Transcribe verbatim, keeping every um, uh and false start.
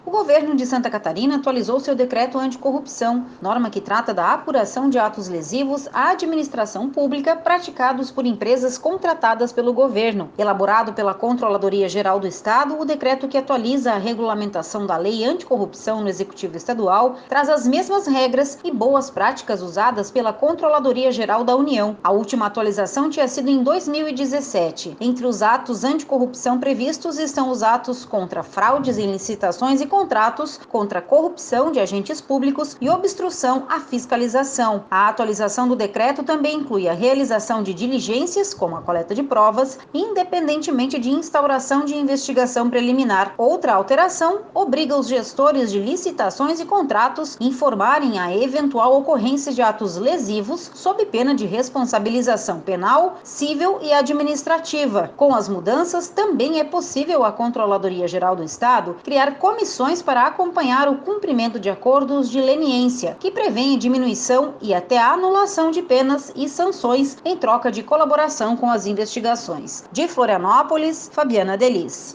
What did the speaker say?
O governo de Santa Catarina atualizou seu decreto anticorrupção, norma que trata da apuração de atos lesivos à administração pública praticados por empresas contratadas pelo governo. Elaborado pela Controladoria Geral do Estado, o decreto que atualiza a regulamentação da lei anticorrupção no Executivo Estadual traz as mesmas regras e boas práticas usadas pela Controladoria Geral da União. A última atualização tinha sido em dois mil e dezessete. Entre os atos anticorrupção previstos estão os atos contra fraudes em licitações e contratos, contra a corrupção de agentes públicos e obstrução à fiscalização. A atualização do decreto também inclui a realização de diligências, como a coleta de provas, independentemente de instauração de investigação preliminar. Outra alteração obriga os gestores de licitações e contratos a informarem a eventual ocorrência de atos lesivos sob pena de responsabilização penal, civil e administrativa. Com as mudanças, também é possível a Controladoria Geral do Estado criar comissões para acompanhar o cumprimento de acordos de leniência, que prevêem diminuição e até a anulação de penas e sanções em troca de colaboração com as investigações. De Florianópolis, Fabiana Delis.